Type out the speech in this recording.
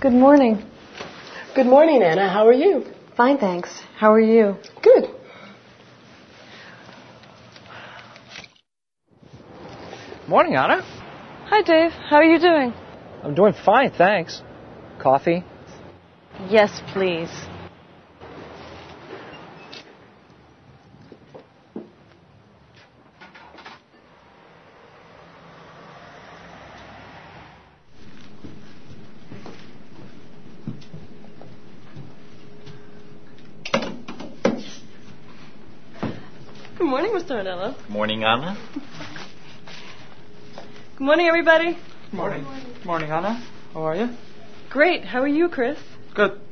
Good morning. Good morning, Anna. How are you? Fine, thanks. How are you? Good. Morning, Anna. Hi, Dave. How are you doing? I'm doing fine, thanks. Coffee? Yes, please. Good morning, Mr. Ornella. Morning, Anna. Good morning, everybody. Morning. Morning, Anna. How are you? Great. How are you, Chris? Good.